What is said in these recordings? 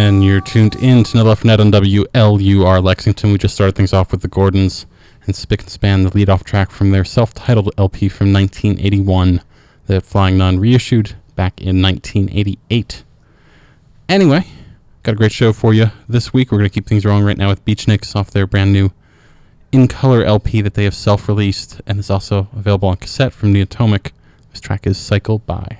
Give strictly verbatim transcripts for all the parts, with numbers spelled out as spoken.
and you're tuned in to No Left Net on W L U R Lexington. We just started things off with the Gordons and Spick and Span, the lead-off track from their self-titled L P from nineteen eighty-one that Flying Nun reissued back in nineteen eighty-eight. Anyway, got a great show for you this week. We're going to keep things rolling right now with Beatniks off their brand new In Color L P that they have self-released and is also available on cassette from the Atomic. This track is Cycle By.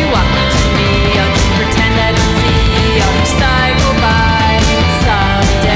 Someday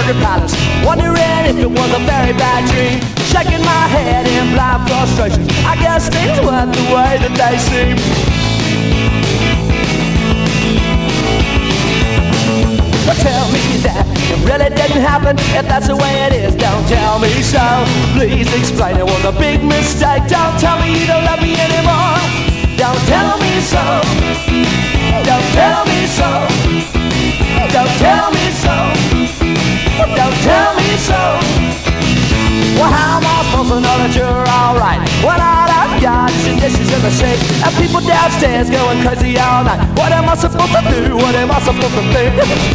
secret palace, wondering if it was a very bad dream. Shaking my head in blind frustration, I guess things weren't the way that they seem. But tell me that it really didn't happen. If that's the way it is, don't tell me so. Please explain it was a big mistake. Don't tell me you don't love me anymore. Don't tell me so. Don't tell me so. Don't tell me so. Don't tell me so. Well, how am I supposed to know that you're alright when all I've got is your dishes in the sink and people downstairs going crazy all night? What am I supposed to do? What am I supposed to think?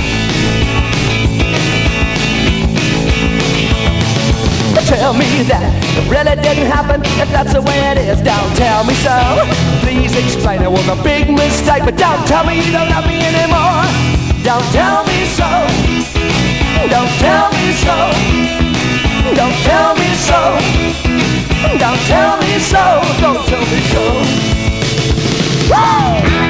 Tell me that it really didn't happen. If that's the way it is, don't tell me so. Please explain it was a big mistake, but don't tell me you don't love me anymore. Don't tell me so. Don't tell me so. Don't tell me so. Don't tell me so. Don't tell me so. Woo!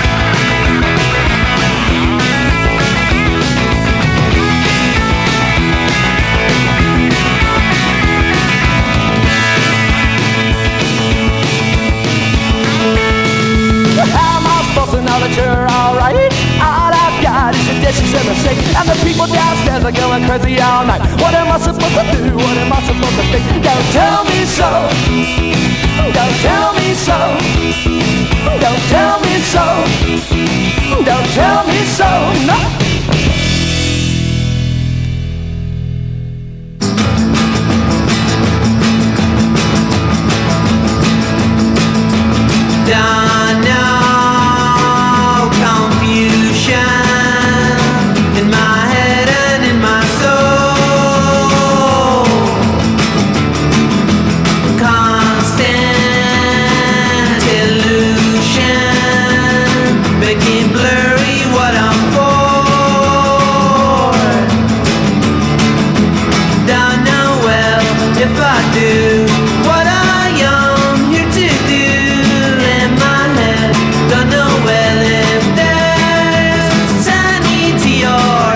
How am I supposed to know that you're alright? All I've got is your dishes in the sink and the people downstairs are going crazy all night. What am I supposed to do? What am I supposed to think? Don't tell me so. Don't tell me so. Don't tell me so. Don't tell me so. No. Don't know confusion in my head and in my soul. Constant illusion, making blurry what I'm for. Don't know well if I do what I am here to do. Don't know well if there's sanity or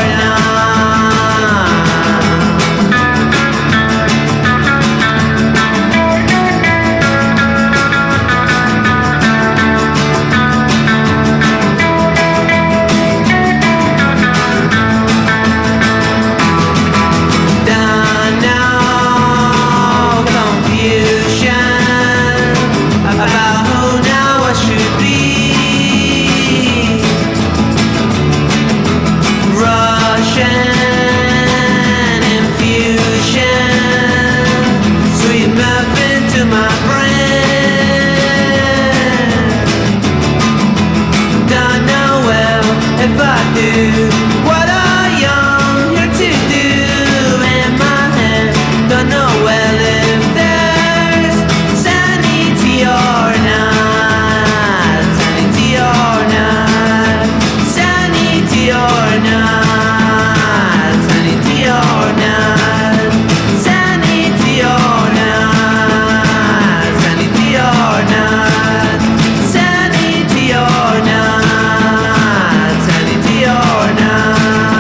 don't know confusion about who now I should be. Russian infusion, sweet muffin to my brain. Don't know well if I do what I am here to do in my head. Don't know well if there's sanity or not. Sanity or not. Sanity or not. Sanity or not. Sanity or not. Sanity or not. Sanity or not. Sanity or not.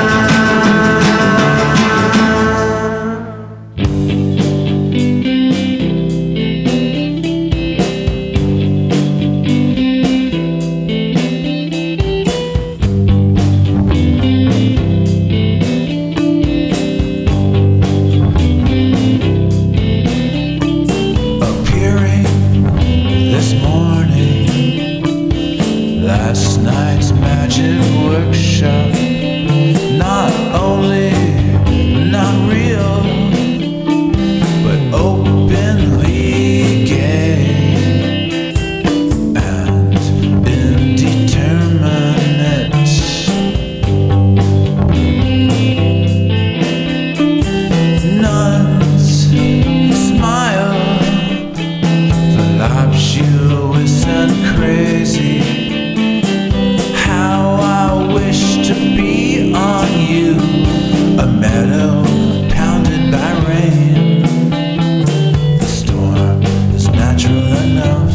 Appearing this morning, last night's magic workshop. Not only not real, but openly gay and indeterminate. Nuns smile, voluptuous and crazy. How I wish to be on you, a meadow pounded by rain. The storm is natural enough.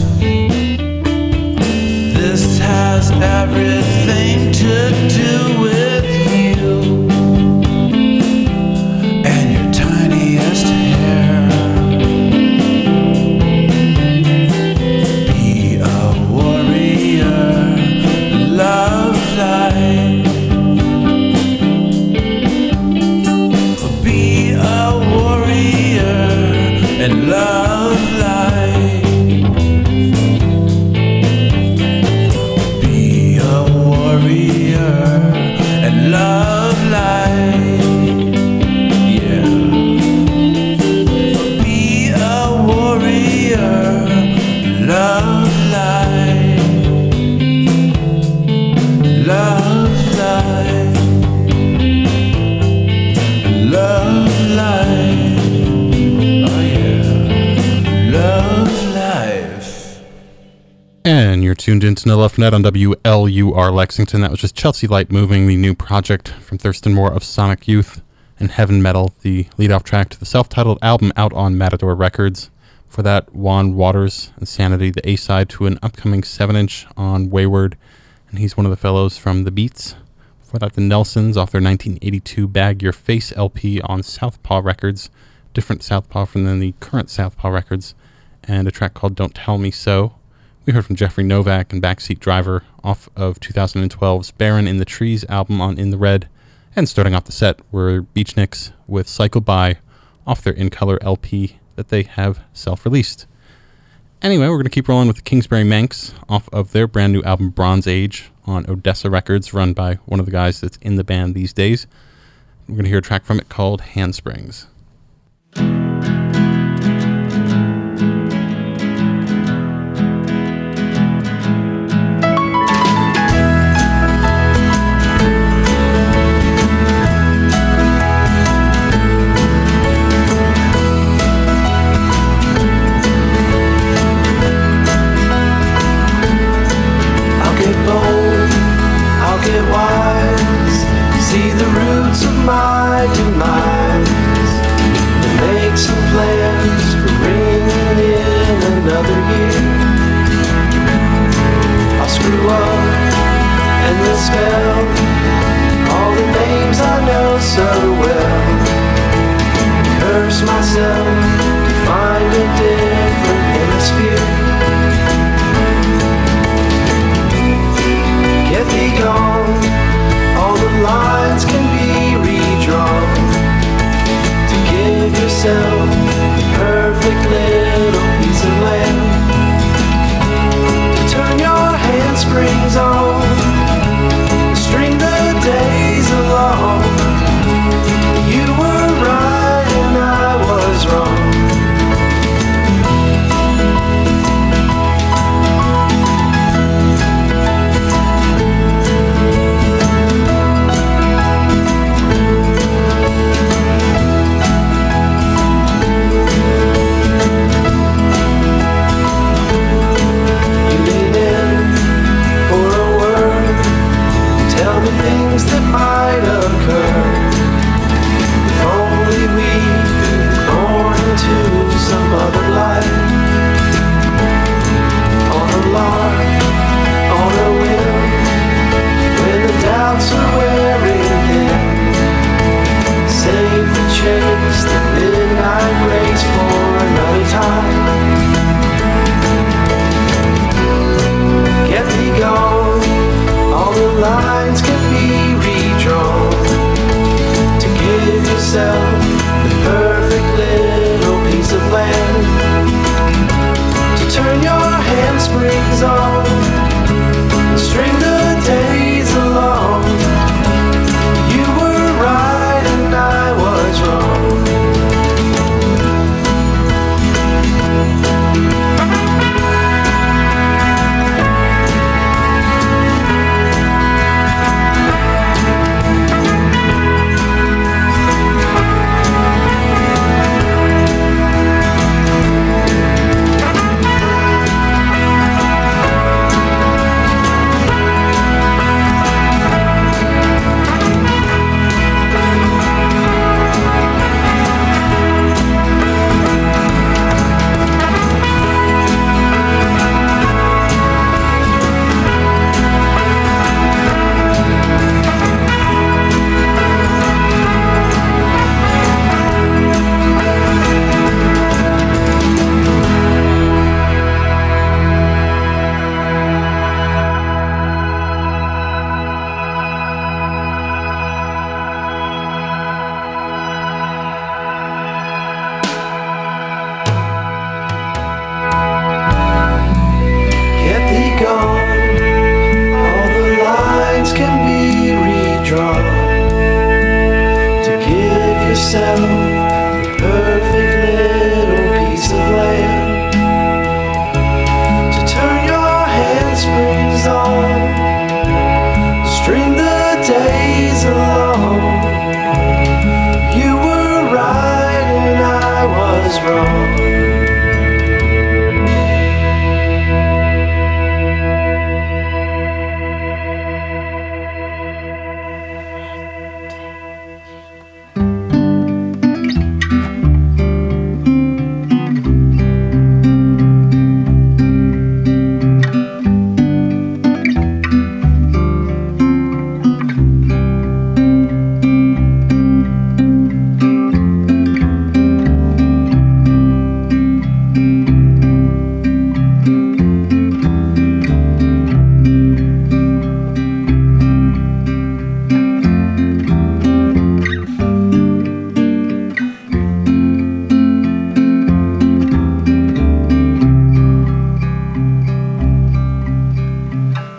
This has everything to do with you. You're tuned into No Left Net on W L U R Lexington. That was just Chelsea Light Moving, the new project from Thurston Moore of Sonic Youth, and Heaven Metal, the lead-off track to the self-titled album out on Matador Records. For that, Juan Waters, Insanity, the A-side to an upcoming seven-inch on Wayward, and he's one of the fellows from The Beats. Before that, the Nelsons off their nineteen eighty-two Bag Your Face L P on Southpaw Records, different Southpaw from the current Southpaw Records, and a track called Don't Tell Me So. We heard from Jeffrey Novak and Backseat Driver off of two thousand twelve's Baron in the Trees album on In the Red. And starting off the set were Beachnicks with Cycle By off their In Color L P that they have self-released. Anyway, we're going to keep rolling with the Kingsbury Manx off of their brand new album Bronze Age on Odessa Records, run by one of the guys that's in the band these days. We're going to hear a track from it called Handsprings. My demise and make some plans for bringing in another year. I'll screw up and misspell all the names I know so well. Curse myself to find a different hemisphere. Get thee gone, all the lines can be redrawn to give yourself the perfect little piece of land. To turn your handsprings on, string the days along. You were right and I was wrong.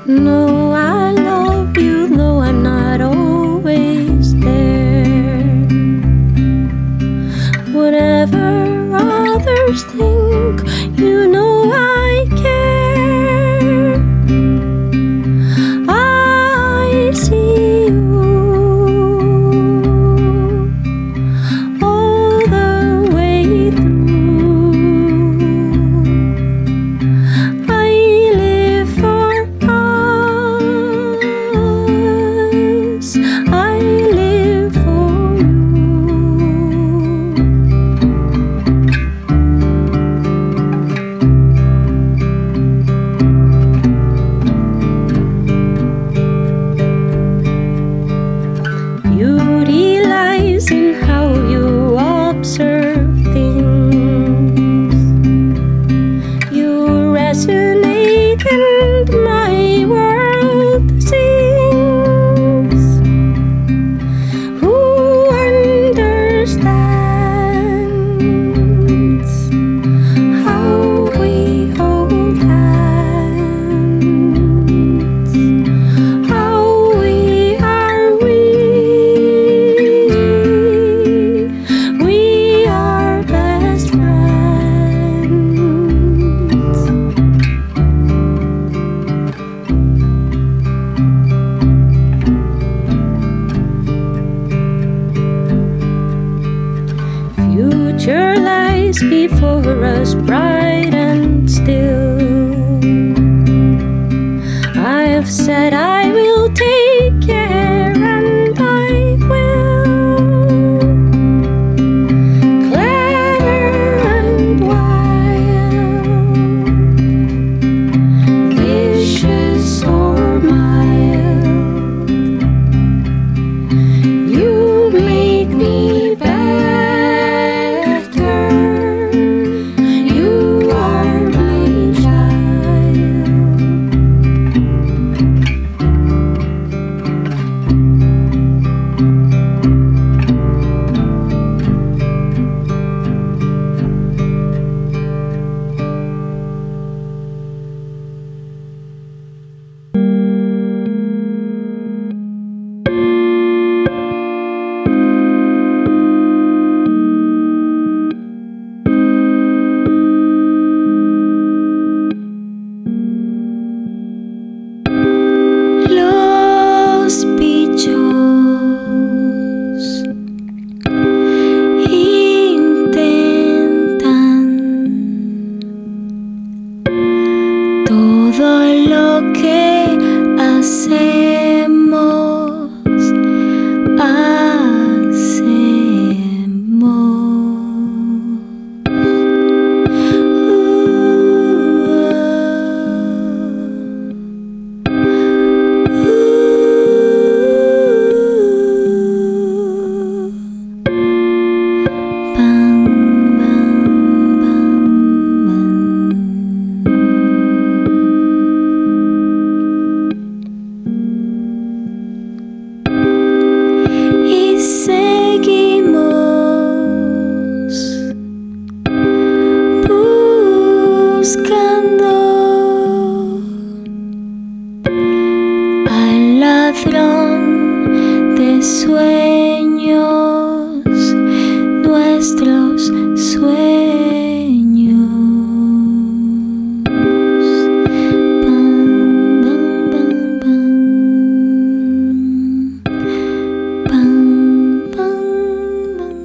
No, I love you, though I'm not always there. Whatever others think, you know I care. I see you all the way through. I live for us. I live for you. Beauty lies in how you observe things. You resonate and my world sings. Who understands how we hold hands? How we are we? We are best friends. Future lies before us, bright and still. I have said I will take care, and I will. Clever and wild, vicious or mild, you make me better. You are my child. Los bichos intentan todo lo que hacemos, y seguimos buscando al ladrón de sueños, nuestros sueños. Pam, pam, pam, pam. Pam, pam, pam.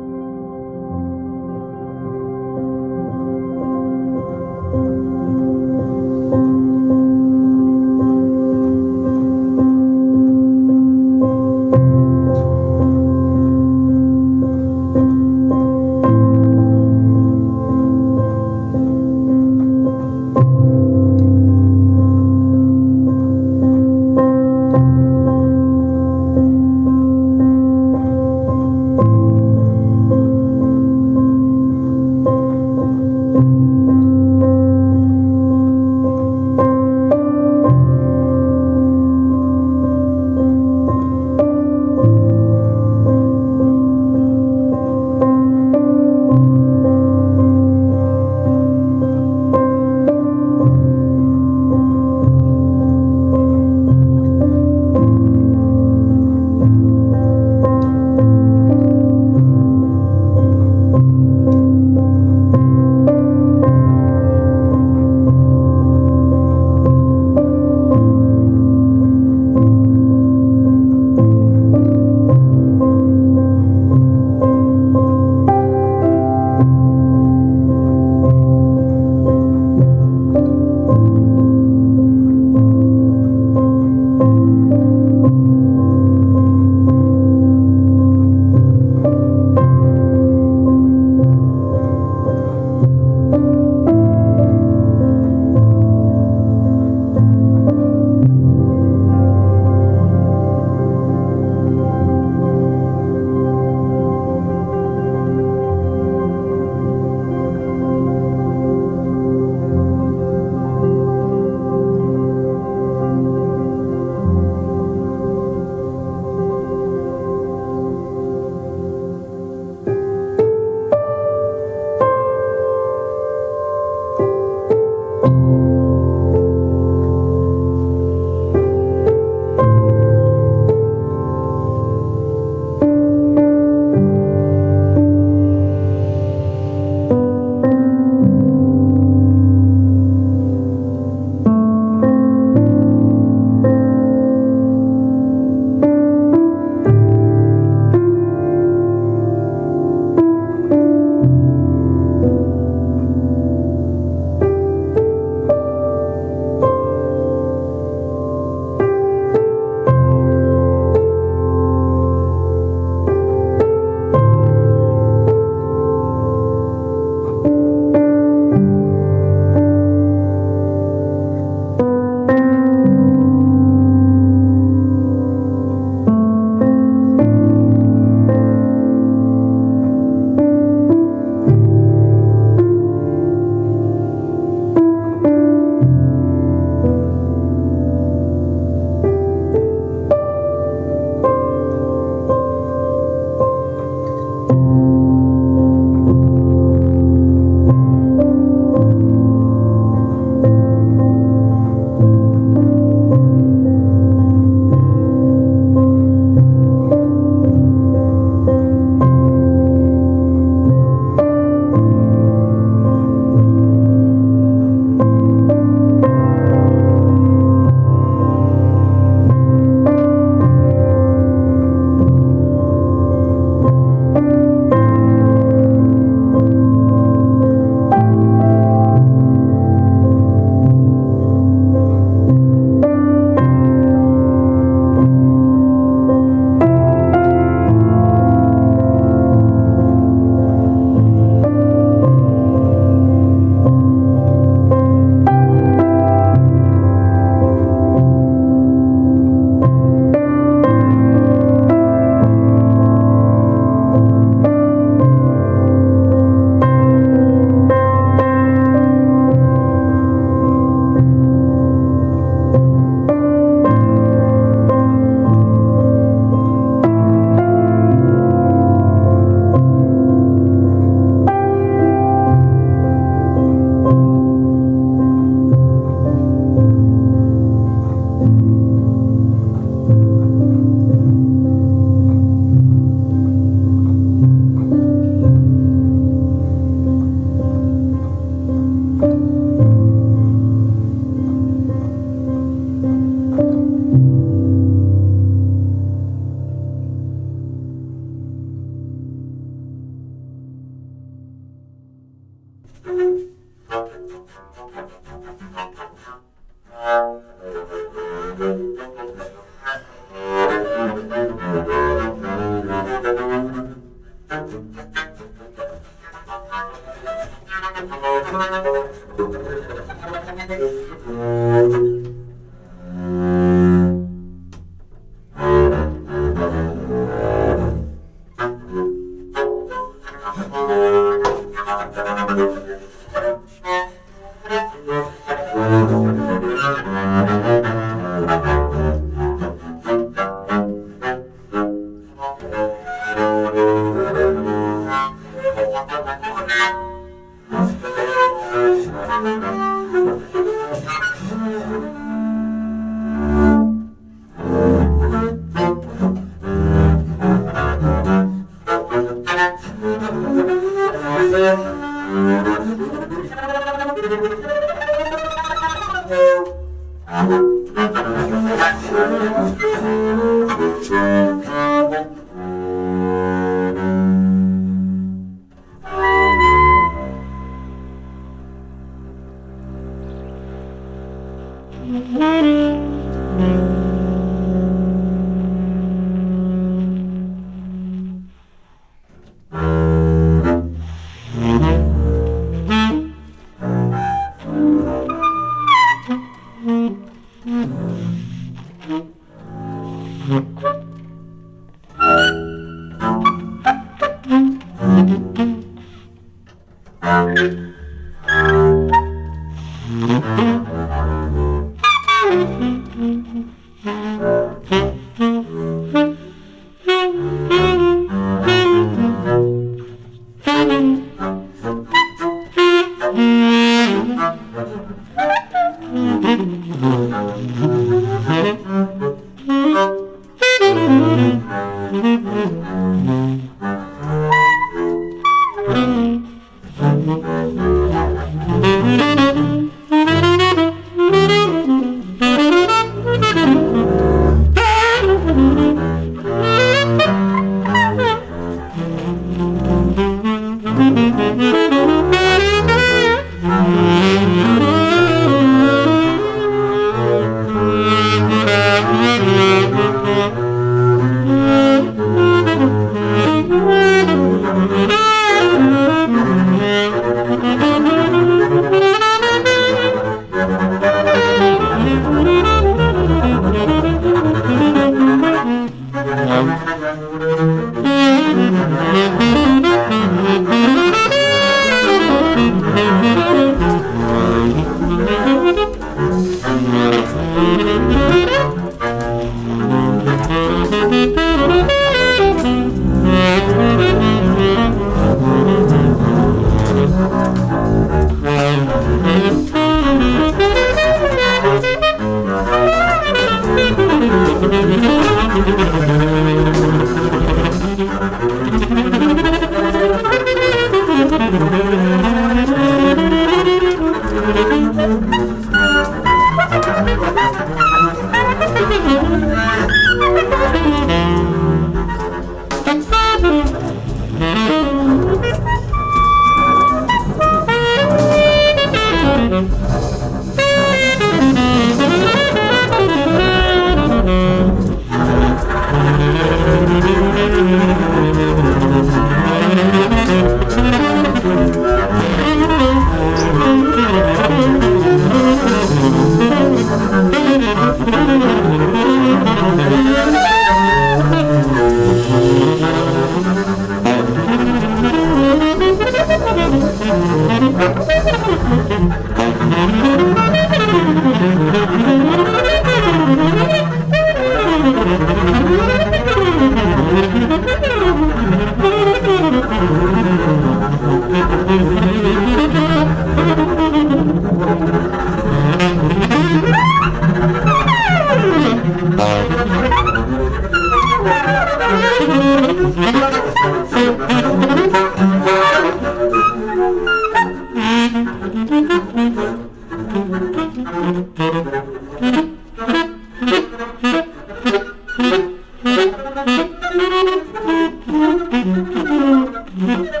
Thank you.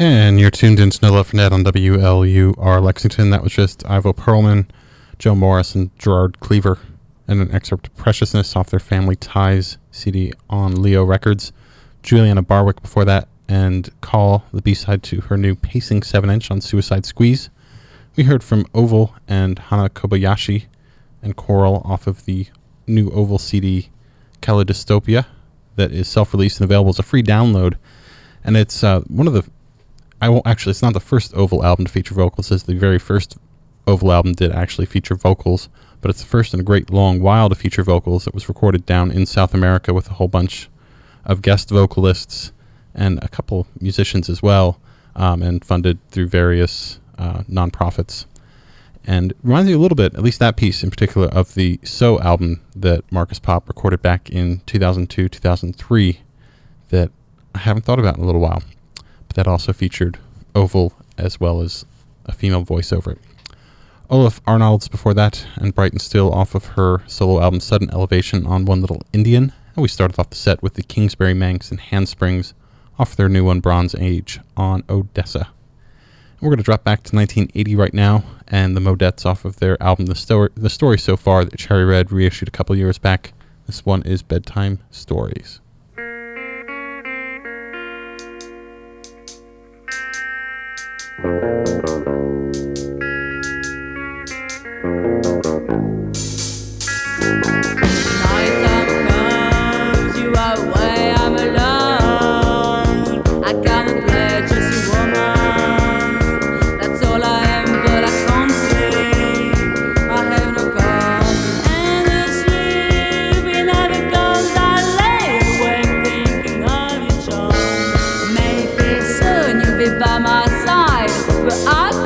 And you're tuned into No Love for Ned on W L U R Lexington. That was just Ivo Perlman, Joe Morris, and Gerard Cleaver, and an excerpt of Preciousness off their Family Ties C D on Leo Records. Juliana Barwick before that, and Call, the B-side to her new Pacing seven inch on Suicide Squeeze. We heard from Oval and Hana Kobayashi and Coral off of the new Oval C D Calidystopia that is self-released and available as a free download. And it's uh, one of the I won't actually, it's not the first Oval album to feature vocals. It's the very first Oval album did actually feature vocals, but it's the first in a great long while to feature vocals. It was recorded down in South America with a whole bunch of guest vocalists and a couple musicians as well, um, and funded through various uh, nonprofits. And reminds me a little bit, at least that piece in particular, of the So album that Marcus Pop recorded back in two thousand two, two thousand three that I haven't thought about in a little while. That also featured Oval as well as a female voice over it. Olaf Arnolds before that, and Brighton Still off of her solo album Sudden Elevation on One Little Indian. And we started off the set with the Kingsbury Manx and Handsprings off their new one Bronze Age on Odessa. And we're going to drop back to nineteen eighty right now, and the Modettes off of their album The Story, the Story So Far that Cherry Red reissued a couple years back. This one is Bedtime Stories. By my side, but I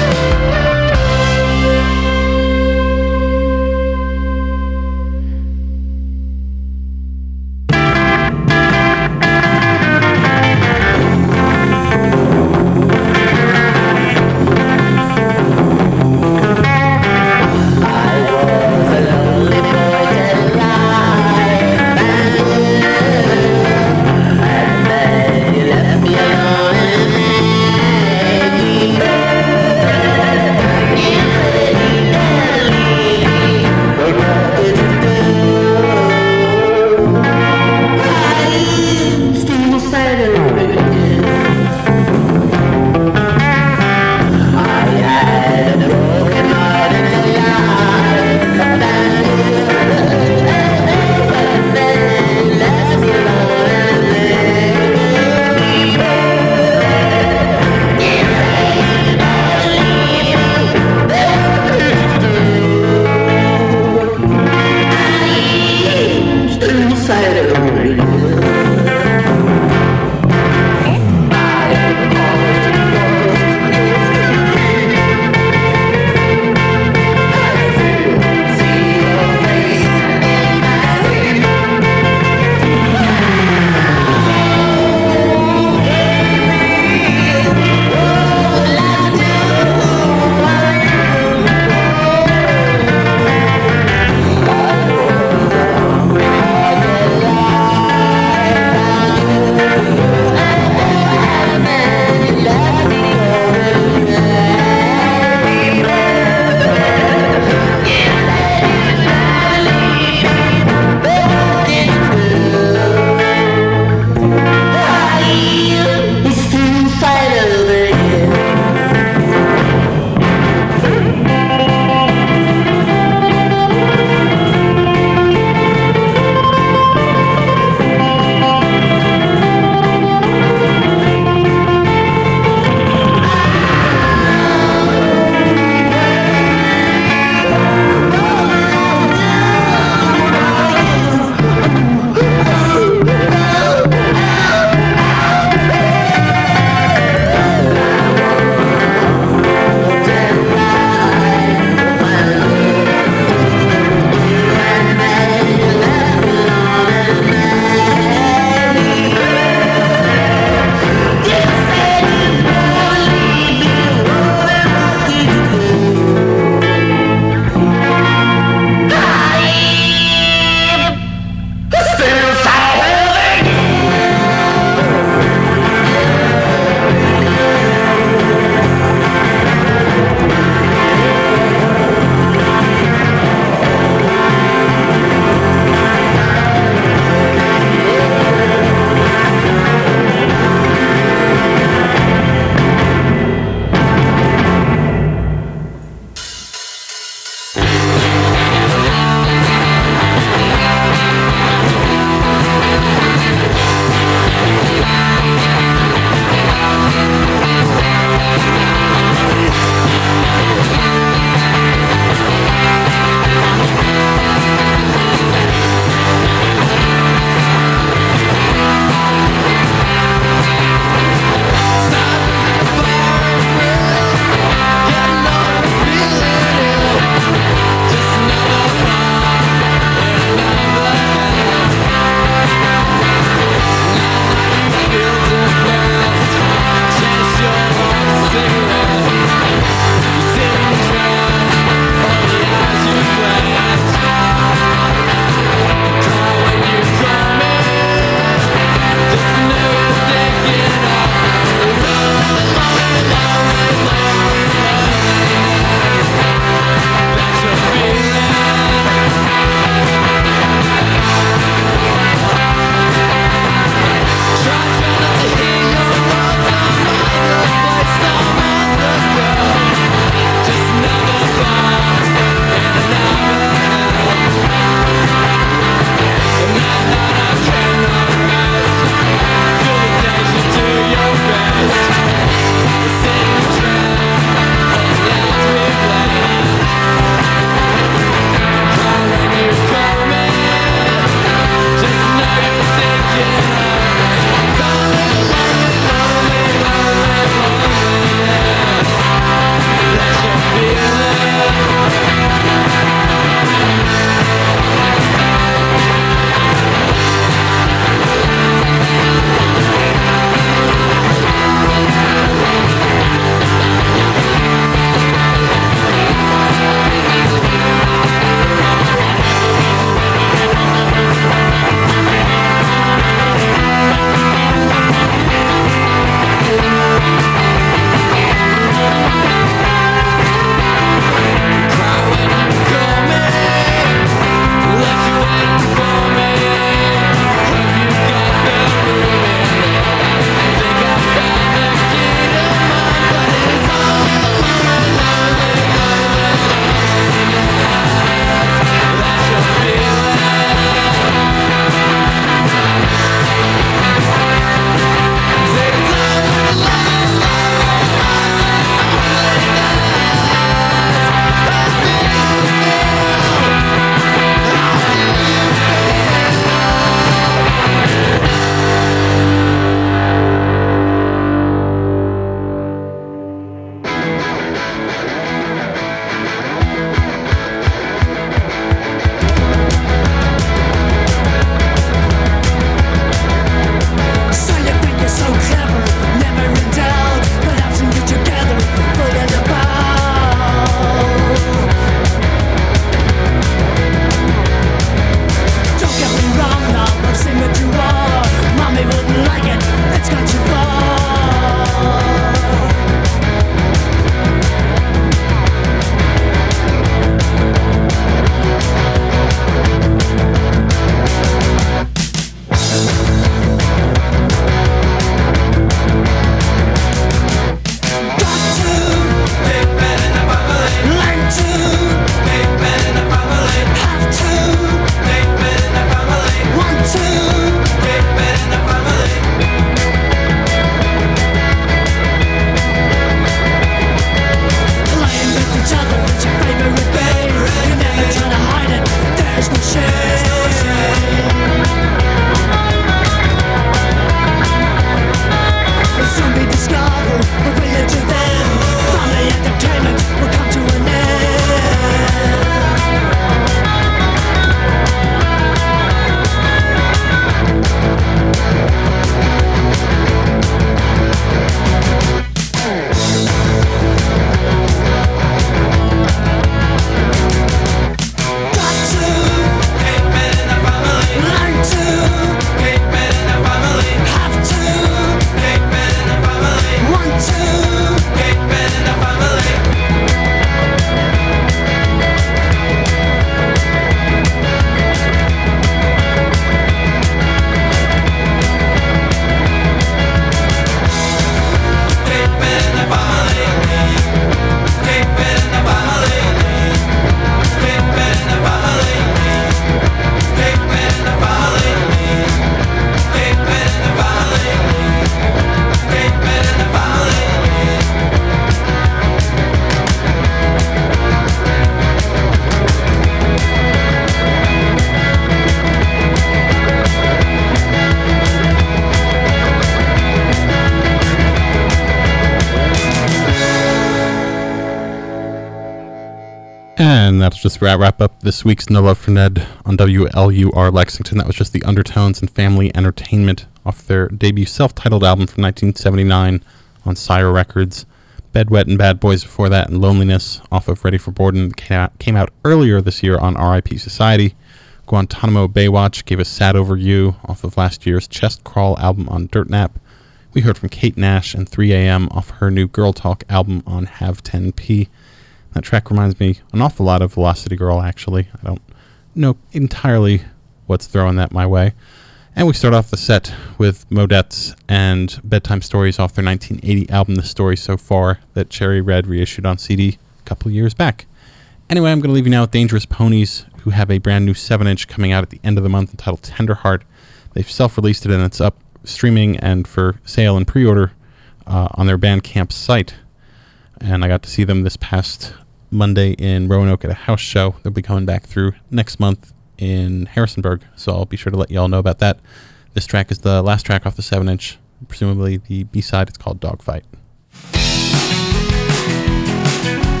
And that'll just wrap, wrap up this week's No Love for Ned on W L U R Lexington. That was just the Undertones and Family Entertainment off their debut self-titled album from nineteen seventy-nine on Sire Records. Bedwet and Bad Boys before that, and Loneliness off of Ready for Boredom came out, came out earlier this year on R I P Society. Guantanamo Baywatch gave us Sad Over You off of last year's Chest Crawl album on Dirt Nap. We heard from Kate Nash and three A M off her new Girl Talk album on Have ten P. That track reminds me an awful lot of Velocity Girl, actually. I don't know entirely what's throwing that my way. And we start off the set with Modettes and Bedtime Stories off their nineteen eighty album, The Story So Far, that Cherry Red reissued on C D a couple of years back. Anyway, I'm going to leave you now with Dangerous Ponies, who have a brand new seven inch coming out at the end of the month entitled Tenderheart. They've self-released it, and it's up streaming and for sale and pre-order uh, on their Bandcamp site. And I got to see them this past Monday in Roanoke at a house show. They'll be coming back through next month in Harrisonburg, so I'll be sure to let you all know about that. This track is the last track off the seven inch, presumably the B-side. It's called Dogfight.